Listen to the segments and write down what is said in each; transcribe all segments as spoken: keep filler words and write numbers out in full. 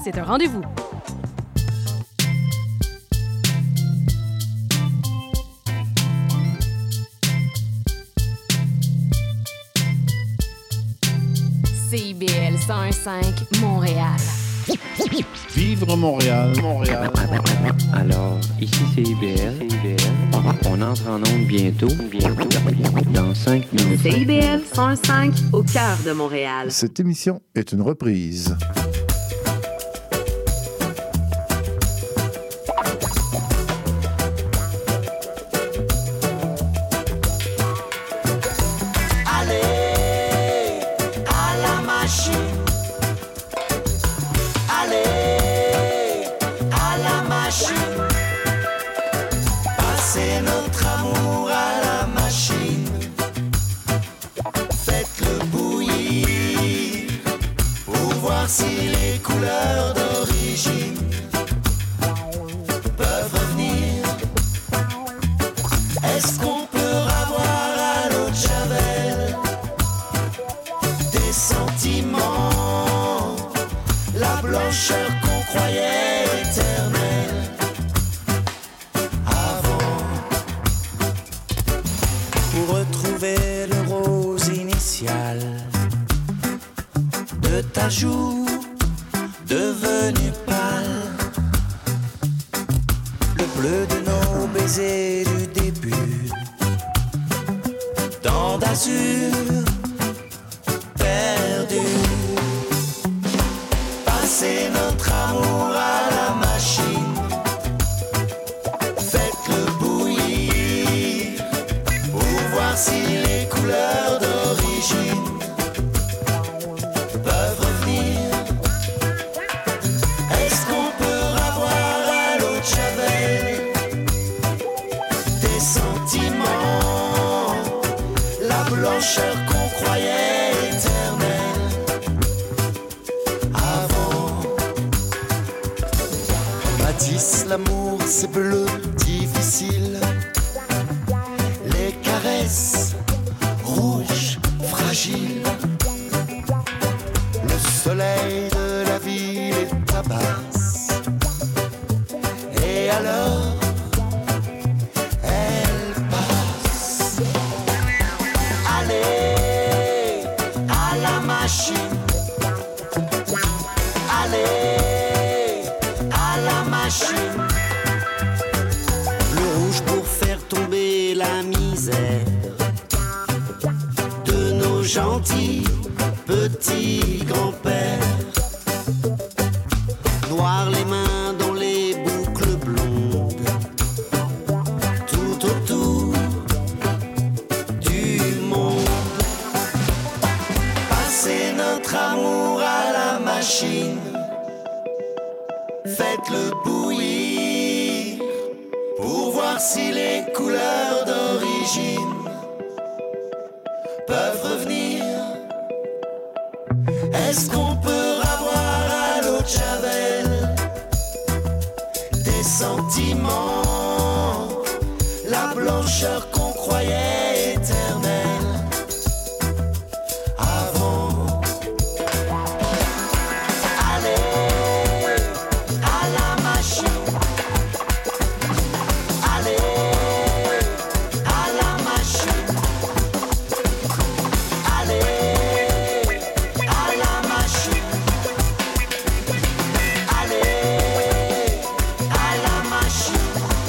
c'est un rendez-vous. C I B L cent un virgule cinq Montréal. Vivre Montréal, Montréal. Alors, ici c'est I B L. C I B L. On entre en onde bientôt, bientôt, dans cinq minutes. C I B L cent un virgule cinq au cœur de Montréal. Cette émission est une reprise. Si les couleurs d'origine peuvent revenir, est-ce qu'on peut avoir à l'eau de Javel des sentiments, la blancheur qu'on croyait éternelle avant, pour retrouver le rose initial de ta joue devenu pâle, le bleu de nos baisers du début, dans d'azur perdu, passer notre amour à la machine, faites-le bouillir pour voir si les couleurs d'origine peuvent revenir. Est-ce qu'on peut avoir à l'eau de Javel des sentiments, la blancheur qu'on croyait éternelle avant? Matisse, l'amour c'est bleu, difficile, les caresses rouges, fragiles, le soleil de la ville est tabasse. Et alors, elle passe. Allez, à la machine. Allez, à la machine. Le rouge pour faire tomber la misère de nos gentils petits grands-pères. Noir les mains dans les boucles blondes, tout autour du monde. Passer notre amour à la machine, faites-le bouillir pour voir si les couleurs d'origine peuvent revenir. Est-ce qu'on peut avoir à l'eau de Javel des sentiments, la blancheur qu'on croyait éternelle avant? Allez, à la machine. Allez, à la machine. Allez, à la machine. Allez, à la machine.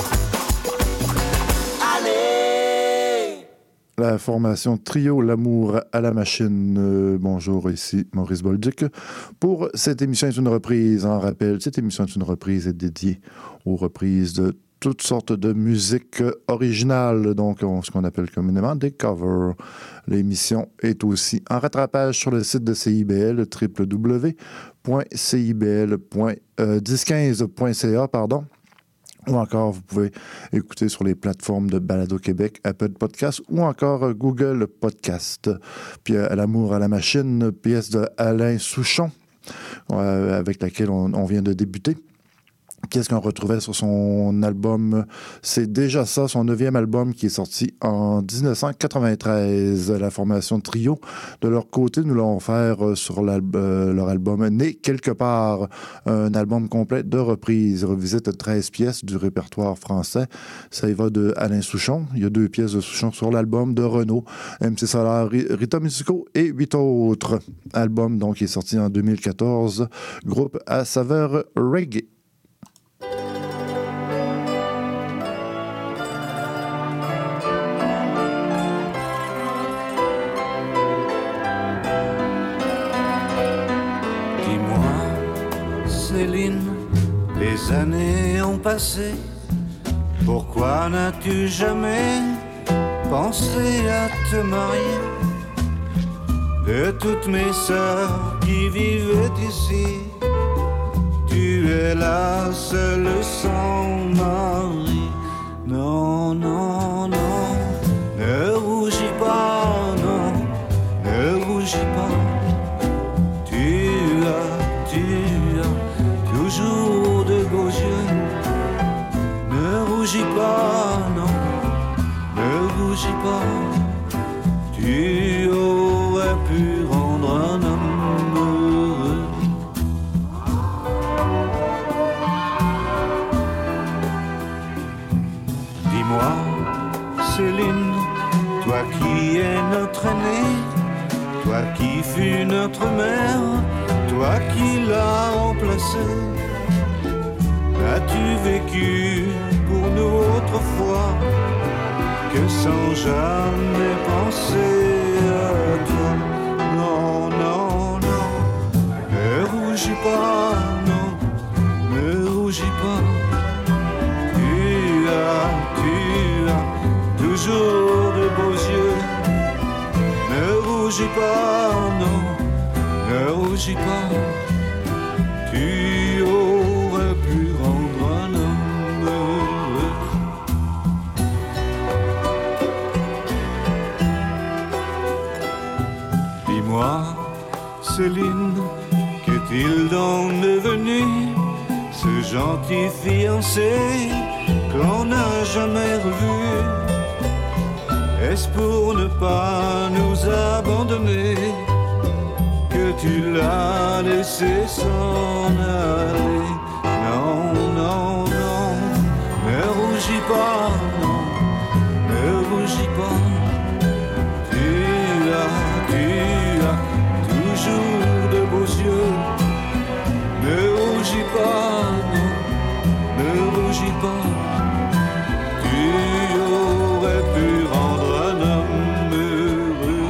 Allez. La formation Trio L'amour à la machine. Euh, bonjour, ici Maurice Bolduc. Pour cette émission est une reprise. En rappel, cette émission est une reprise et dédiée aux reprises de toutes sortes de musique originale, donc on, ce qu'on appelle communément des covers. L'émission est aussi en rattrapage sur le site de C I B L, w w w point c i b l point dix quinze point c a, pardon. Ou encore, vous pouvez écouter sur les plateformes de Balado Québec, Apple Podcast ou encore Google Podcast. Puis à l'amour à la machine, pièce de Alain Souchon, euh, avec laquelle on, on vient de débuter. Qu'est-ce qu'on retrouvait sur son album? C'est déjà ça, son neuvième album qui est sorti en dix-neuf cent quatre-vingt-treize. La formation Trio, de leur côté, nous l'ont offert sur euh, leur album Né quelque part, un album complet de reprises. Il revisite treize pièces du répertoire français. Ça y va de Alain Souchon. Il y a deux pièces de Souchon sur l'album, de Renaud, M C Solar, Rita Musico et huit autres. Album donc qui est sorti en deux mille quatorze. Groupe à saveur reggae. Céline, les années ont passé. Pourquoi n'as-tu jamais pensé à te marier? De toutes mes sœurs qui vivent ici, tu es la seule sans mari. Non, non, non, ne rougis pas, non, ne rougis pas. Tu as, tu as toujours de beaux yeux. Ne rougis pas, non, ne rougis pas. Tu aurais pu rendre un homme heureux. Dis-moi, Céline, toi qui es notre aînée, toi qui fus notre mère, toi qui l'as remplacé, as-tu vécu pour nous autrefois que sans jamais penser à toi? Non, non, non, ne rougis pas, non, ne rougis pas. Tu as, tu as toujours de beaux yeux. Ne rougis pas, non, ne rougis pas. Tu aurais pu rendre un homme heureux. Dis-moi, Céline, qu'est-il donc devenu, ce gentil fiancé qu'on n'a jamais revu? Est-ce pour ne pas nous abandonner que tu l'as laissé s'en aller? Non, non, non, ne rougis pas, non, ne rougis pas. Tu as, tu as toujours de beaux yeux. Ne rougis pas, non, ne rougis pas. Tu aurais pu rendre un homme heureux.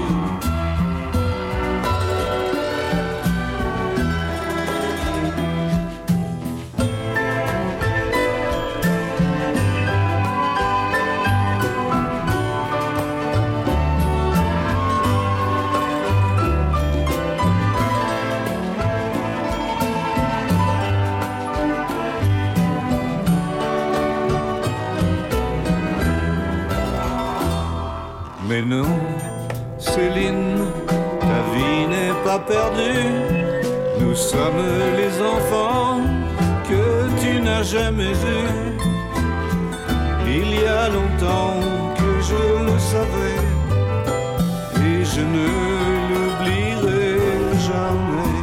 Mais non, Céline, ta vie n'est pas perdue. Nous sommes les enfants que tu n'as jamais eus. Il y a longtemps que je le savais et je ne l'oublierai jamais.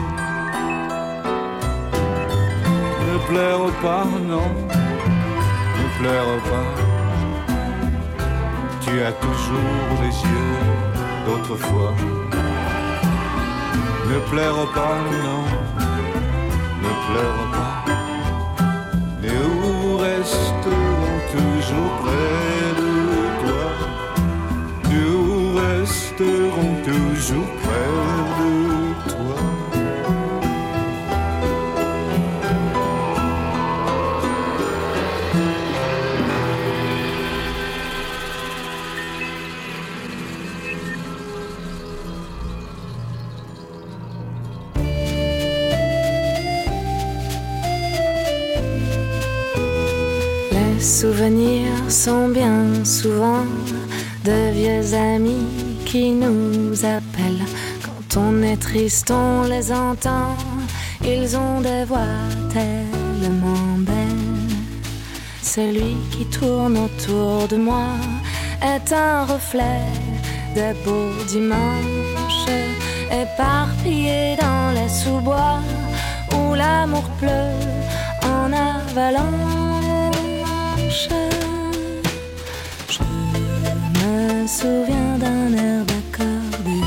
Ne pleure pas, non, ne pleure pas. Tu as toujours les yeux d'autrefois. Ne pleure pas, non, ne pleure pas. Nous resterons toujours près de toi. Nous resterons toujours près de toi. Les souvenirs sont bien souvent de vieux amis qui nous appellent. Quand on est triste, on les entend. Ils ont des voix tellement belles. celui qui tourne autour de moi est un reflet des beaux dimanches éparpillés dans les sous-bois où l'amour pleut en avalanche. Je me souviens d'un air d'accordéon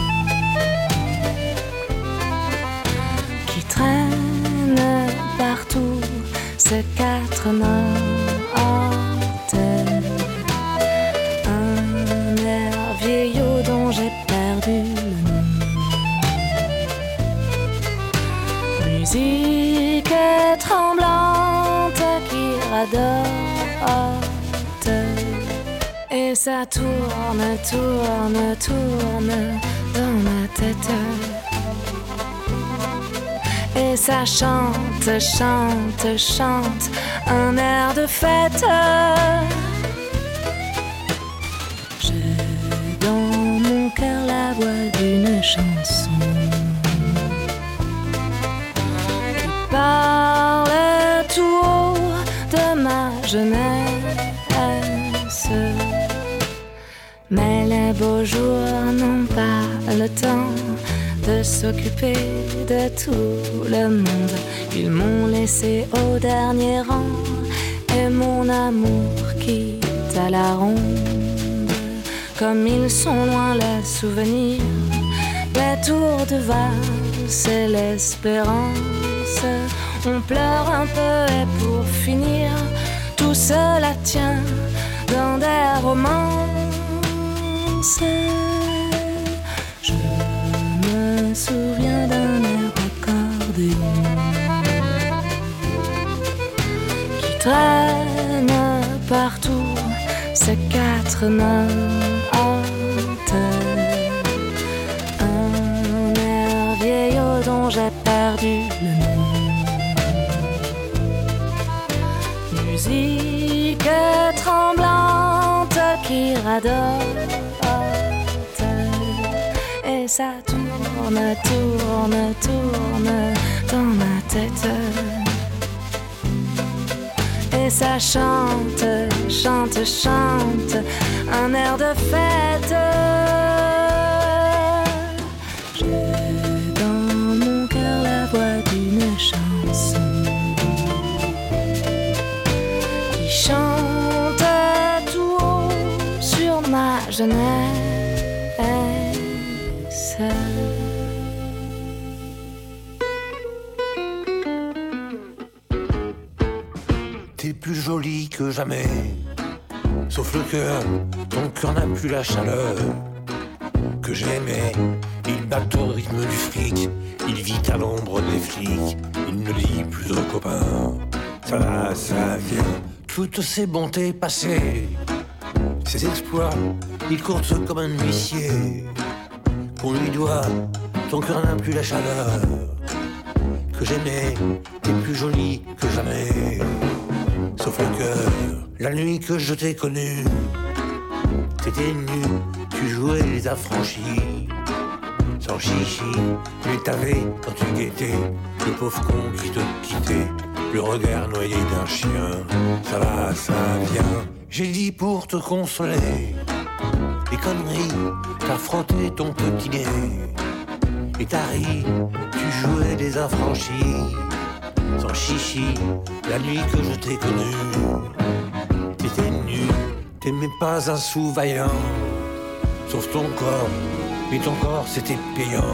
qui traîne partout ses quatre notes. Un air vieillot dont j'ai perdu le nom. Musique tremblante qui radote et ça tourne, tourne, tourne dans ma tête. Et ça chante, chante, chante un air de fête. J'ai dans mon cœur la voix d'une chanson qui parle tout haut de ma jeunesse. Mais les beaux jours n'ont pas le temps de s'occuper de tout le monde. Ils m'ont laissé au dernier rang et mon amour quitte à la ronde. Comme ils sont loin les souvenirs, les tours de valse et l'espérance. On pleure un peu et pour finir, tout cela tient dans des romances. Je me souviens d'un air d'accordéon qui traîne partout ses quatre notes. Un air vieillot dont j'ai perdu le nom. Musique tremblante qui radote et ça tourne, tourne, tourne dans ma tête. Et ça chante, chante, chante un air de fête. J'ai dans mon cœur la voix d'une chanson qui chante tout haut sur ma jeunesse. T'es plus jolie que jamais, sauf le cœur, ton cœur n'a plus la chaleur que j'aimais. Il bat au rythme du fric, il vit à l'ombre des flics, il ne dit plus aux copains, ça va, ça vient. Toutes ses bontés passées, ses exploits, il court comme un huissier. Qu'on lui doit, ton cœur n'a plus la chaleur que j'aimais, t'es plus jolie que jamais. Sauf le cœur, la nuit que je t'ai connue, t'étais nu, tu jouais les affranchis, sans chichi, mais t'avais, quand tu guettais, le pauvre con qui te quittait, le regard noyé d'un chien, ça va, ça vient. J'ai dit pour te consoler, les conneries, t'as frotté ton petit nez, et t'as ri, tu jouais des affranchis, sans chichi, la nuit que je t'ai connue, t'étais nu, t'aimais pas un sou vaillant, sauf ton corps, mais ton corps c'était payant.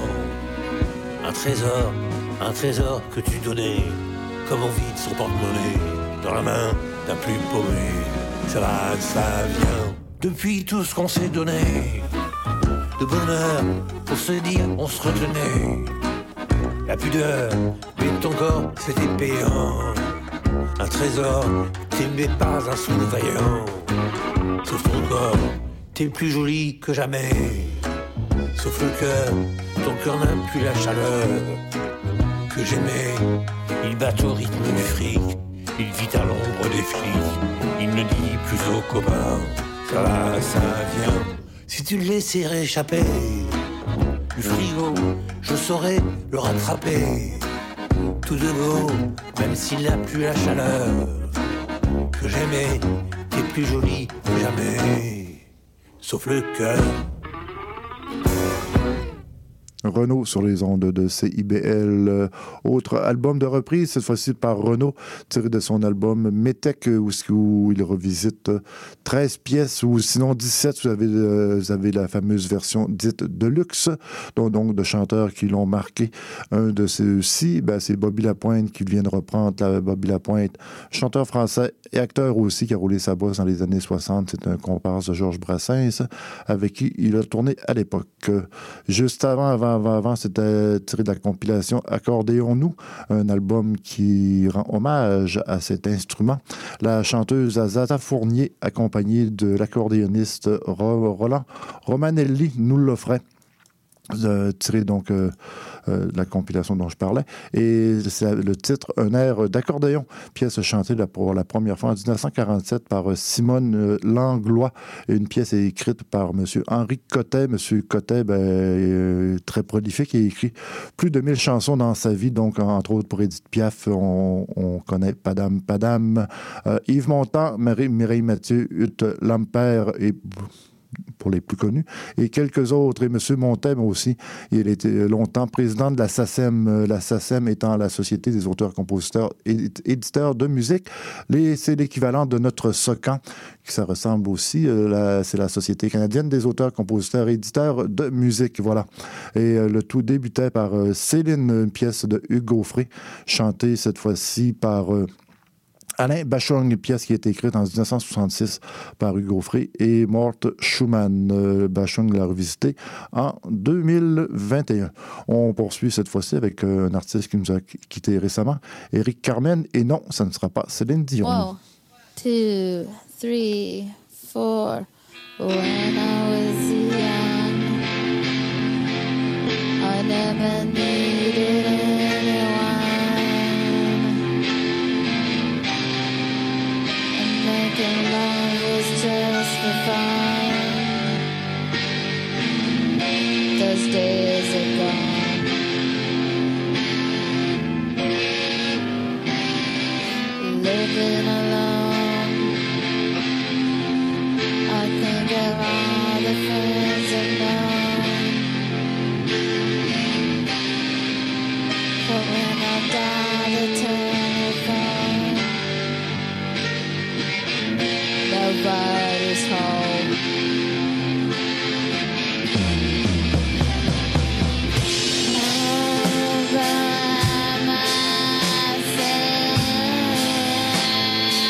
Un trésor, un trésor que tu donnais, comme on vide son porte-monnaie, dans la main d'un plus paumé, ça va, ça vient. Depuis tout ce qu'on s'est donné, de bonheur, pour se dire on se retenait, la pudeur, mais ton corps c'était payant. Un trésor, t'aimais pas un sou vaillant, sauf ton corps, t'es plus jolie que jamais. Sauf le cœur, ton cœur n'a plus la chaleur que j'aimais. Il bat au rythme du fric, il vit à l'ombre des flics, il ne dit plus aux copains, ça va, ça vient. Si tu le laissais réchapper du frigo, je saurais le rattraper. Tout de beau, même s'il n'a plus la chaleur que j'aimais. T'es plus jolie que jamais, sauf le cœur. Renaud sur les ondes de C I B L. Euh, autre album de reprise, cette fois-ci par Renaud, tiré de son album Métèque, où, où il revisite treize pièces, ou sinon dix-sept, vous avez, euh, vous avez la fameuse version dite de luxe, dont donc de chanteurs qui l'ont marqué. Un de ceux-ci, ben, c'est Bobby Lapointe qui vient de reprendre la Bobby Lapointe, chanteur français et acteur aussi, qui a roulé sa bosse dans les années soixante. C'est un comparse de Georges Brassens, avec qui il a tourné à l'époque. Juste avant, avant Avant, avant, c'était tiré de la compilation Accordéons-nous, un album qui rend hommage à cet instrument. La chanteuse Zaza Fournier, accompagnée de l'accordéoniste Roland Romanelli, nous l'offrait. Euh, tiré donc euh, euh, de la compilation dont je parlais, et c'est le titre Un air d'accordéon, pièce chantée là, pour la première fois en dix-neuf cent quarante-sept par euh, Simone euh, Langlois, et une pièce écrite par M. Henri Cottet. M. Cottet, ben, euh, très prolifique, il a écrit plus de mille chansons dans sa vie, donc entre autres pour Édith Piaf, on, on connaît Padam Padam, euh, Yves Montand, Marie, Mireille Mathieu, Hutte Lampert et pour les plus connus, et quelques autres. Et M. Montaigne aussi, il était longtemps président de la S A C E M, la S A C E M étant la Société des auteurs, compositeurs et éditeurs de musique. Les, c'est l'équivalent de notre SOCAN, qui ça ressemble aussi. Euh, la, c'est la Société canadienne des auteurs, compositeurs et éditeurs de musique. Voilà. Et euh, le tout débutait par euh, Céline, une pièce de Hugues Gaufré, chantée cette fois-ci par Euh, Alain Bachung, une pièce qui a été écrite en dix-neuf cent soixante-six par Hugues Gaufré et Mort Schumann. Euh, Bachung l'a revisité en deux mille vingt et un. On poursuit cette fois-ci avec euh, un artiste qui nous a quitté récemment, Éric Carmen, et non, ça ne sera pas Céline Dion. One, two, three, four. When I was young, I never needed anyone. Making love was just for fun. Those days are gone. Living alone, I think of all the friends I've known. But when I die, the telephone, nobody's home. All by myself.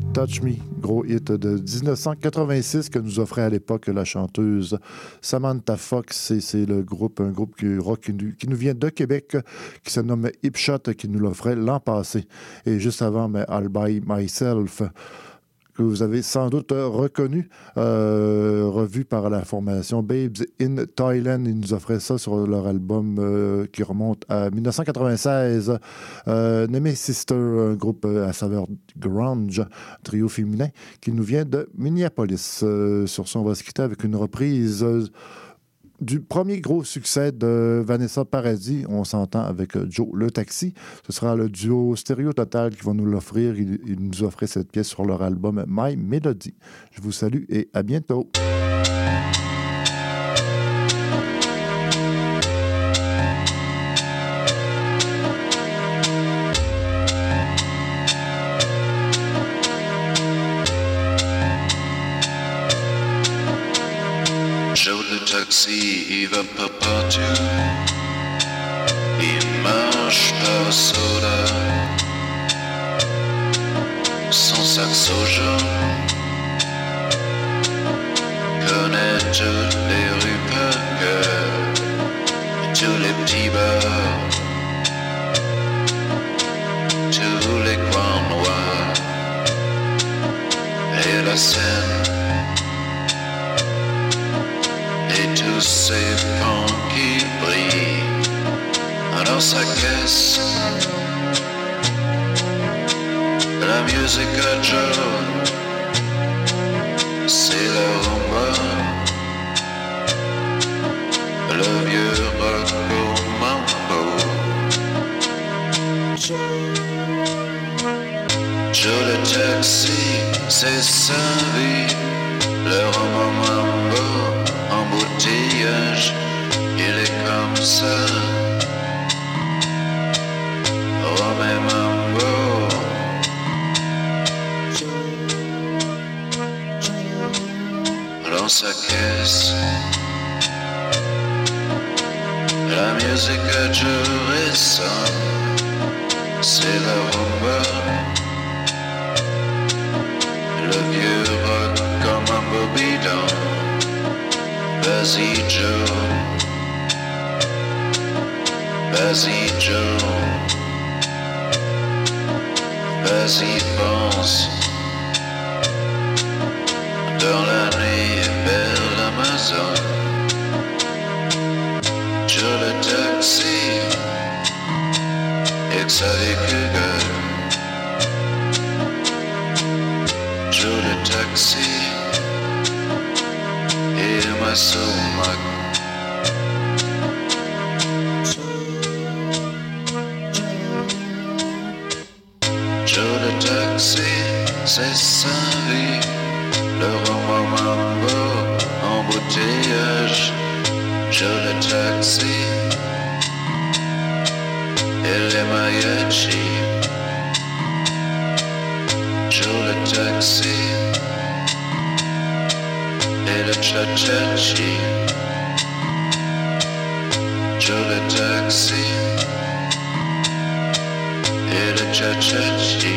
Touch Me, gros hit de dix-neuf cent quatre-vingt-six que nous offrait à l'époque la chanteuse Samantha Fox. Et c'est le groupe, un groupe rock qui nous, qui nous vient de Québec, qui se nomme Hipshot, qui nous l'offrait l'an passé. Et juste avant, mais All By Myself, que vous avez sans doute reconnu, euh, revu par la formation Babes in Thailand. Ils nous offraient ça sur leur album euh, qui remonte à dix-neuf cent quatre-vingt-seize. Euh, Neme Sister, un groupe à saveur grunge, trio féminin, qui nous vient de Minneapolis. Euh, sur ça, on va se quitter avec une reprise euh, du premier gros succès de Vanessa Paradis. On s'entend avec Joe Le Taxi. Ce sera le duo Stéréo Total qui va nous l'offrir. Ils, ils nous offraient cette pièce sur leur album My Melody. Je vous salue et à bientôt. Joe le taxi, il va pas partout. Il marche par soda. Son saxo jaune connaît toutes les rues par cœur, tous les petits bars, tous les coins noirs et la Seine. Et tous ces pans qui brillent dans sa caisse. La musique à Joe, c'est la rumba, le vieux rock au mambo. Joe le taxi, c'est sa vie, le roman mambo. Embouteillage, il est comme ça. Rome et mambo. Dans sa caisse, la musique a duré ça. C'est la rumba, le vieux rock comme un bobidon. Vas-y Joe, vas-y Joe, vas-y pense. Dans la nuit vers l'Amazon, Joe le taxi, et que ça vécu Joe le taxi. My soul, my Joe le taxi, c'est sa vie. Le roi mambo, embouteillage. Joe le taxi, et les mariachis. Joe le taxi. Et le cha-cha-chi, Joe le taxi. Et le cha-cha-chi.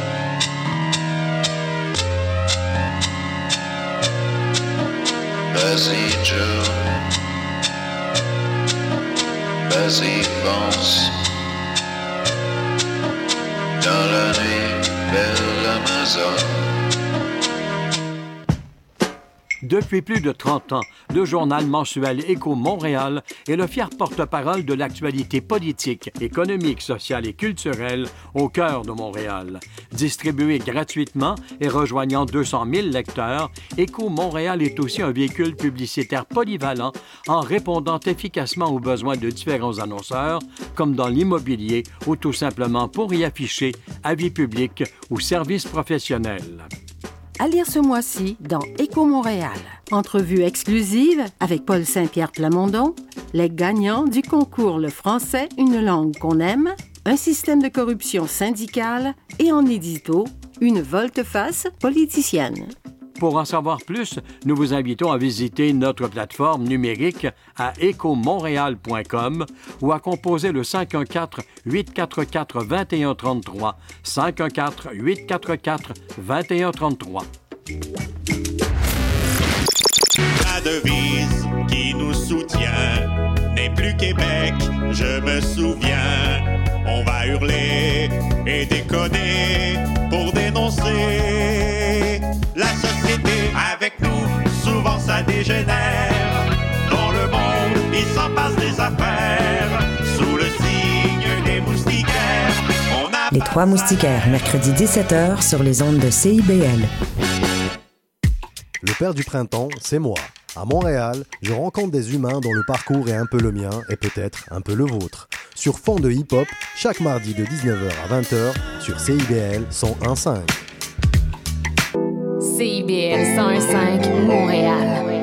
Vas-y Joe, vas-y pense. Dans la nuit vers l'Amazon. Depuis plus de trente ans, le journal mensuel Écho Montréal est le fier porte-parole de l'actualité politique, économique, sociale et culturelle au cœur de Montréal. Distribué gratuitement et rejoignant deux cent mille lecteurs, Écho Montréal est aussi un véhicule publicitaire polyvalent en répondant efficacement aux besoins de différents annonceurs, comme dans l'immobilier ou tout simplement pour y afficher avis publics ou services professionnels. À lire ce mois-ci dans Écho Montréal. Entrevue exclusive avec Paul Saint-Pierre Plamondon, les gagnants du concours Le français, une langue qu'on aime, un système de corruption syndicale et en édito, une volte-face politicienne. Pour en savoir plus, nous vous invitons à visiter notre plateforme numérique à éco montréal point com ou à composer le cinq un quatre, huit quatre quatre, deux un trois trois, cinq un quatre, huit quatre quatre, deux un trois trois. La devise qui nous soutient n'est plus Québec, je me souviens. On va hurler et déconner pour dénoncer la société. Avec nous, souvent ça dégénère. Dans le monde, il s'en passe des affaires. Sous le signe des moustiquaires, on a... Les Trois Moustiquaires, mercredi dix-sept heures sur les ondes de C I B L. Le père du printemps, c'est moi. À Montréal, je rencontre des humains dont le parcours est un peu le mien et peut-être un peu le vôtre. Sur fond de hip-hop, chaque mardi de dix-neuf heures à vingt heures sur C I B L cent un virgule cinq. C I B L cent un virgule cinq Montréal.